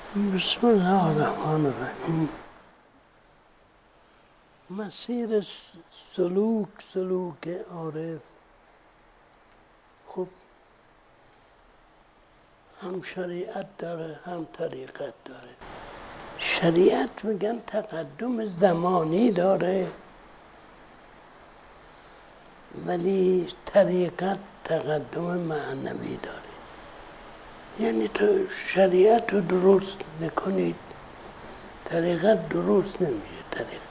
بسم الله الرحمن الرحیم. مسیر سلوک عارف خب هم شریعت داره هم طریقت داره. شریعت میگن تقدم زمانی داره، ولی طریقت تقدم معنوی داره. یعنی تو شریعت رو درست نکنید، طریقت درست نمیشه. طریقت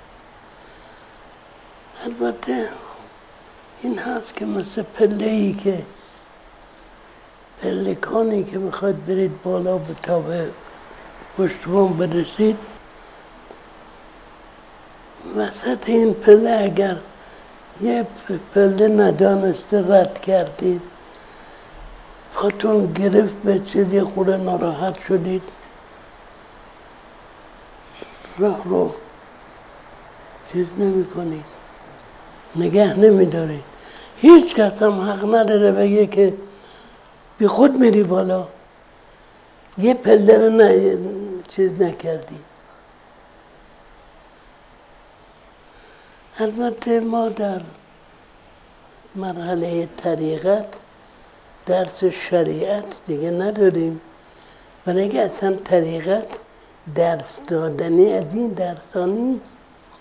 البته این هست که مثل پلکانی که میخواید برید بالا تا به پشت بوم برسید، وسط این پله اگر یه پله ندانسته رد کردید، پاتون گرفت به چیزی خورده ناراحت شدید، راه رو چیز نمی کنید، نگه نمی دارید. هیچ کس هم حق نداره بگه که بی خود میری بالا، یه پله رو چیز نکردی. البته ما در مرحله طریقت درس شریعت دیگه نداریم، ولی اگه اصلا طریقت درس دادنی از این درسا نیست.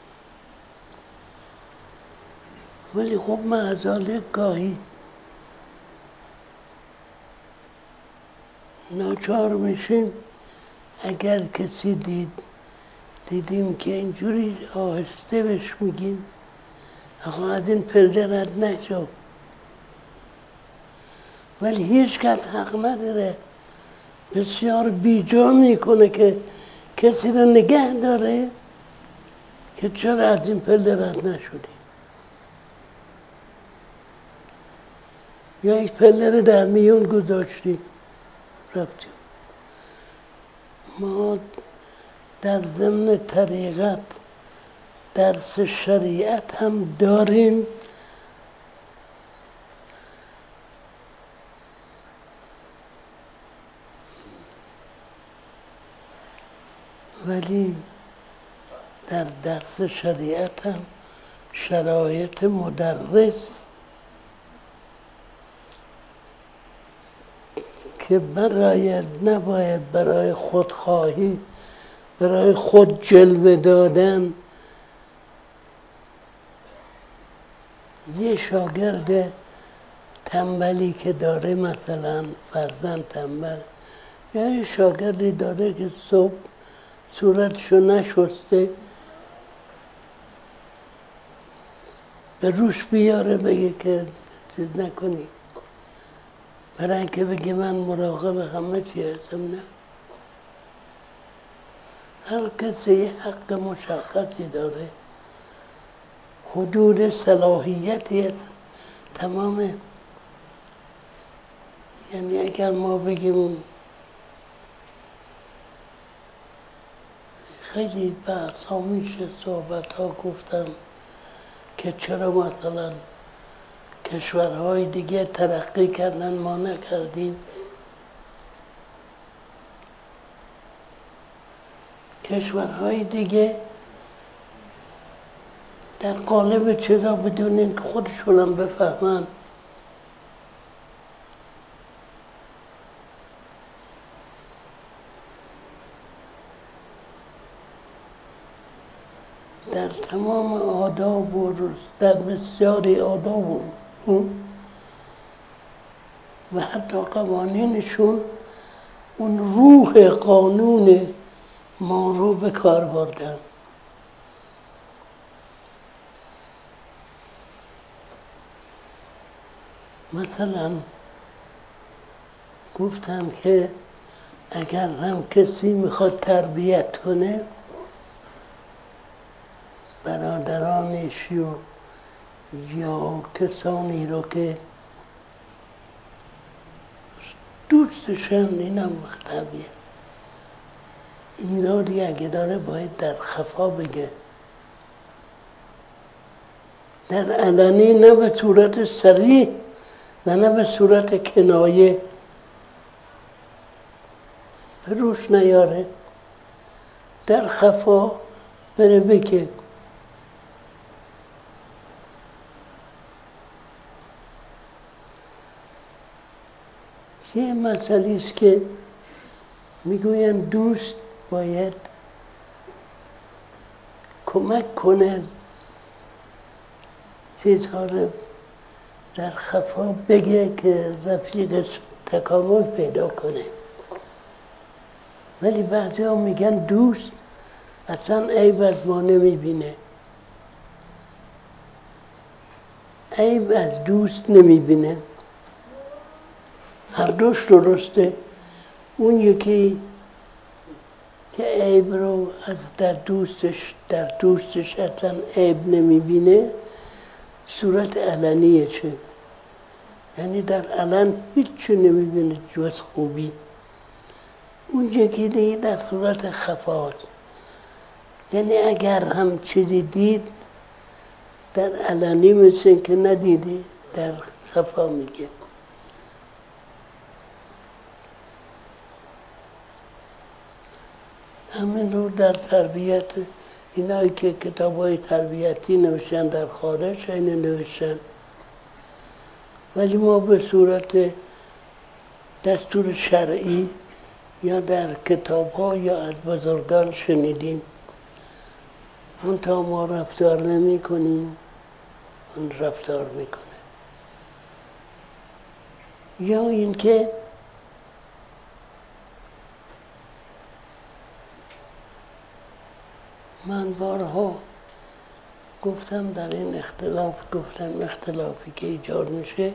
ولی خب معذاله گاهی ناچار میشیم، اگر کسی دیدیم که اینجوری آهسته بهش میگیم آقا از این پله رد نشو، ولی هیچ کس حق نداره بسیار بیجا میکنه که کسی رو نگه داره که چرا از این پله رد نشدی، یا یک پله رو در میون گذاشتی رفتیم. ما در ضمن طریقت درس شریعت هم داریم، ولی در درس شریعت هم شرایط مدرس که نباید برای خودخواهی، برای خود جلوه دادن یه شاگرد تنبلی که داره، مثلا فرزند تنبل، یا یه شاگردی داره که صبح صورتشو نشسته، به روش بیاره بگه که چیز نکنی، برای اینکه بگه من مراقب همه چی هستم. نه، هر کسی یه حق مشخصی داره، حدود صلاحیتی هست تمامه. یعنی اگر ما بگیم خیلی بحث ها میشه، صحبت ها گفتم که چرا مثلا کشورهای دیگه ترقی کردن ما نکردیم. کشورهای دیگه در قالب چیزا بدون این که خودشون هم بفهمن در تمام آداب و در بسیاری آداب و حتی قوانینشون اون روح قانون ما رو به کار بردن. مثلا گفتم که اگر هم کسی میخواد تربیت کنه برادرانش یا کسانی رو که دوستشن، اینم مختبیه، ایرادی اگه داره باید در خفا بگه، در علنی، نه به صورت صریح و نه به صورت کنایه، به روش نیاره. در خفا بره بگه. یه مسئله است که میگوین دوست باید کمک کنه چیزها رو در خفا بگه که رفیقش تکامل پیدا کنه. ولی بعضی ها میگن دوست اصلا عیب از ما نمیبینه، عیب از دوست نمیبینه. هر دوش درسته. اون یکی که عیب رو از در دوستش اصلا عیب نمیبینه، صورت علنیه چه، یعنی در علن هیچ نمیبینه جز خوبی. اون یکی دیگه در صورت خفاست، یعنی اگر هم چیزی دید در علنی مثل که ندیده، در خفا میگه. همین رو در تربیت، اینایی که کتاب‌های تربیتی نوشتن در خارج اینو نوشتن، ولی ما به صورت دستور شرعی یا در کتاب‌ها یا از بزرگان شنیدیم، منتها ما رفتار نمی کنیم، اون رفتار میکنه. یا اینکه من بارها گفتم در این اختلافی که ایجاد میشه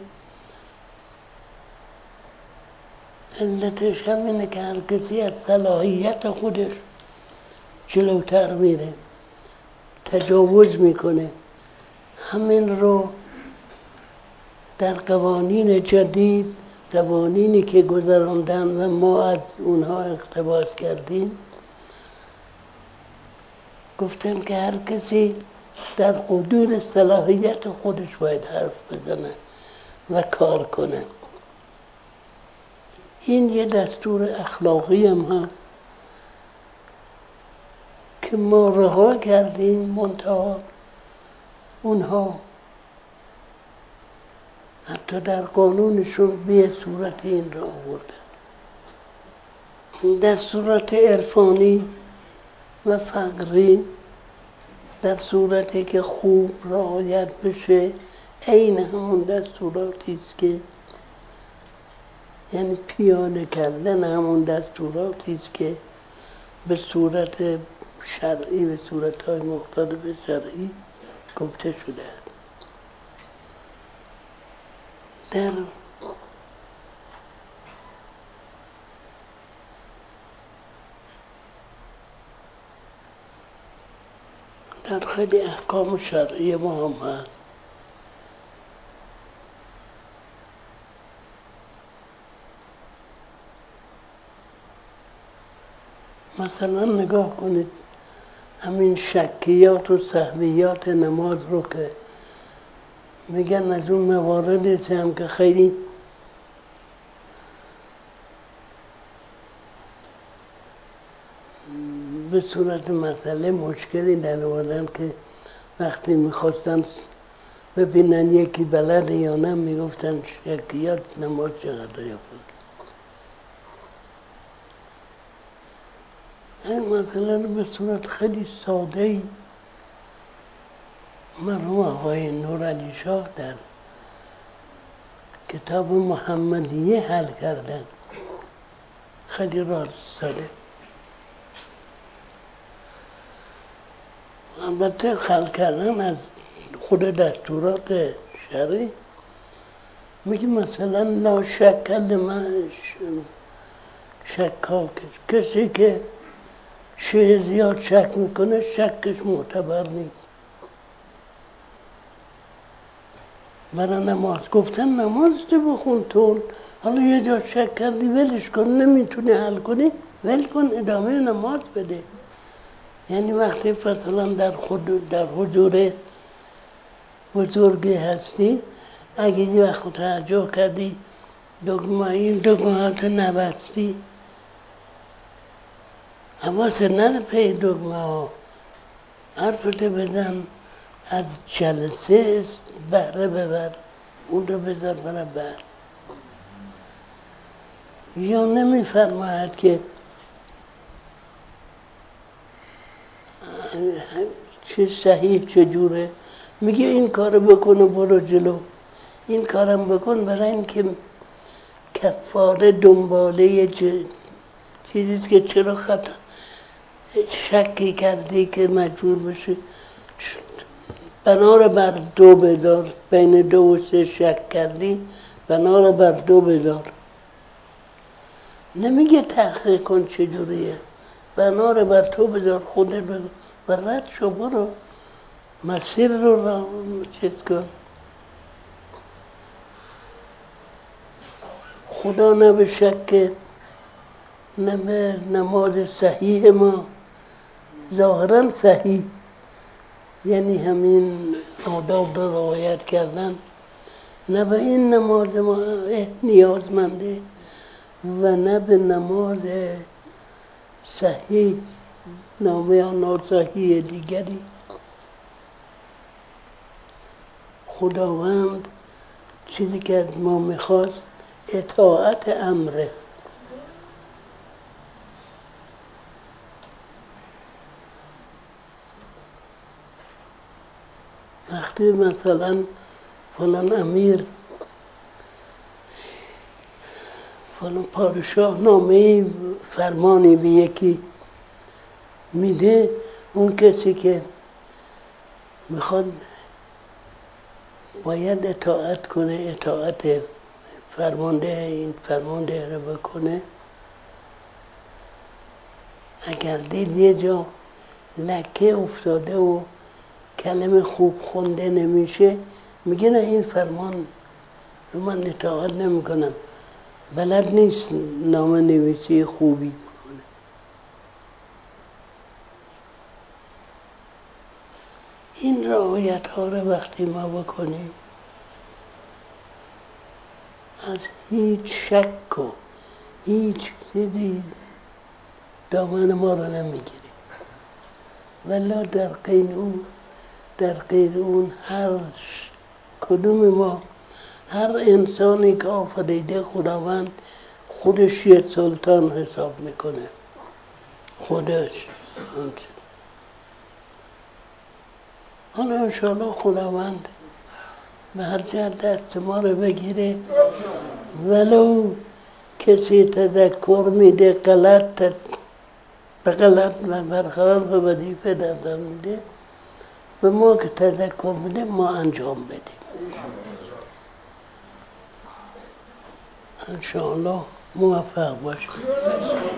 علتش همینه که هر کسی از صلاحیت خودش جلوتر میره، تجاوز میکنه. همین رو در قوانین جدید، قوانینی که گذراندن و ما از اونها اقتباس کردیم، گفتن که هر کسی در حدود صلاحیت خودش باید حرف بزنه و کار کنه. این یه دستور اخلاقی هم هست که ما رها کردیم، منتها اونها حتی در قانونشون به صورت این را آوردن. در صورت عرفانی و فقری، در صورتی که خوب رعایت بشه، عین همون دستوراتی است که یعنی پیاده کردن همون دستوراتی است که به صورت شرعی، به صورت‌های مختلف شرعی گفته شده است. در خیلی احکام شرعی ما هم هست. مثلا نگاه کنید همین شکیات و سهویات نماز رو که میگن از اون مواردی هم که خیلی به صورت مسئله مشکلی در آوردن که وقتی میخواستن ببینن یکی بلده یا نه میگفتن شکیات نماز چقدر یافت. این مسئله رو به صورت خیلی ساده‌ای مرحوم آقای نورعلی شاه در کتاب محمدیه حل کردن. خیلی راست ساده. البته حل کردن از خود دستورات شرعی میگه مثلا لا شک لمن شکاک، کسی که شیء زیاد شک میکنه شکش معتبر نیست. برای نماز گفتن نماز تو بخون طول، حالا یه جا شک کردی ولش کن، نمیتونی حل کنی ول کن، ادامه نماز بده. یعنی وقتی مثلا در حضور بزرگی هستی، اگه یه وقت توجه کردی این دگمهات نبستی، حواست نره پی دگمه ها، حرفتو بزن، از جلسه بهره ببر، اون رو بذار برای بعد. یا نمیفرماید که چه صحیح چجوره، میگه این کارو بکن و برو جلو، این کارم بکن برای اینکه کفاره دنباله چیزی که چرا خطا شکی کردی که مجبور بشی بنا رو بر دو بدار، بین 2 و 3 شک کردی بنا رو بر 2 بدار. نمیگه تحقیق کن چجوریه، بنا رو بر تو بدار، خودت بگو و رد شو، برو مسیر رو چیز کن. خدا نه به شک نه به نماز صحیح ما، ظاهرا صحیح یعنی همین آداب رو رعایت کردن، نه به این نماز ما نیازمنده و نه به نماز صحیح نامه یا ناصحیح دیگری. خداوند چیزی که از ما میخواست اطاعت امره. وقتی مثلا فلان امیر فلان پادشاه نامه فرمانی به یکی میده، اون کسی که میخواد باید اطاعت کنه، اطاعت فرمانده این فرمانده رو بکنه. اگر دید یه جا لکه افتاده و کلمه خوب خونده نمیشه، میگه نه این فرمان رو من اطاعت نمی کنم، بلد نیست نامه نویسی خوبی بکنه. این رعایت ها رو وقتی ما بکنیم از هیچ شک و هیچ چیزی دامن ما رو نمیگیریم. ولی در غیر اون هر کدوم ما، هر انسانی که آفریده خداوند خودش یه سلطان حساب میکنه، خودش. حالا انشاءالله خداوند به هر جهت دست ما رو بگیره، ولو کسی تذکر میده غلط به غلط و برخلاف وظیفه نظر میده، به ما که تذکر میده ما انجام بدیم. انشاءالله موفق باشیم.